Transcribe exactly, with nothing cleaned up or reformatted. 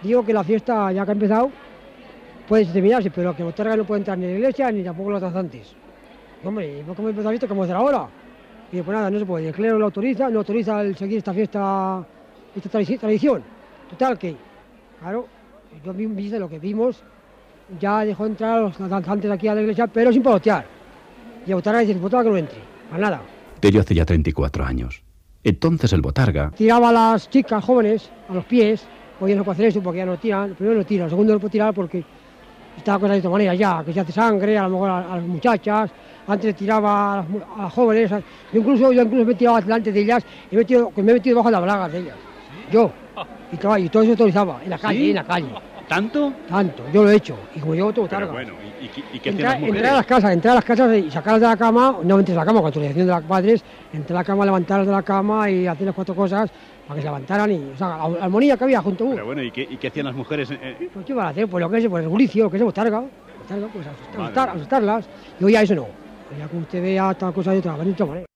digo que la fiesta, ya que ha empezado, puede terminarse, pero que botarga no puede entrar ni en la iglesia ni tampoco los danzantes. Y, hombre, ¿cómo empezó la fiesta? ¿Cómo hacer ahora? Y pues nada, no se puede. El clero lo autoriza, no autoriza el seguir esta fiesta, esta tradición. Total, que, claro, yo vi lo que vimos, ya dejó entrar a los danzantes aquí a la iglesia, pero sin polotear. Y a botarga dice, botarga que no entre, para nada. Ello hace ya treinta y cuatro años. Entonces el botarga tiraba a las chicas jóvenes a los pies, hoy ya no puede hacer eso porque ya no tiran, el primero no tira, el segundo no puede tirar porque está la cosa de esta manera ya, que se hace sangre, a lo mejor a, a las muchachas, antes tiraba a las, a las jóvenes, yo incluso, yo incluso me tiraba delante de ellas y me he metido, me he metido debajo de las bragas de ellas, yo, y todo, y todo eso autorizaba, en la calle, ¿Sí? en la calle. ¿Tanto? Tanto, yo lo he hecho, y como yo, todo targa. Bueno, ¿y, y, y qué hacían Entrar, las mujeres? entrar a las casas, entrar a las casas y sacarlas de la cama, no entres a la cama, con autorización de los padres, entrar a la cama, levantarlas de la cama y hacer las cuatro cosas para que se levantaran y, o sea, la armonía que había junto a Pero bueno, ¿y qué, y qué hacían las mujeres? Eh? Pues qué van a hacer, pues lo que es, pues el juicio, lo que es botarga, botarga, pues asustar, asustar, asustarlas, y hoy ya eso no, ya como usted vea esta cosa de otra manera.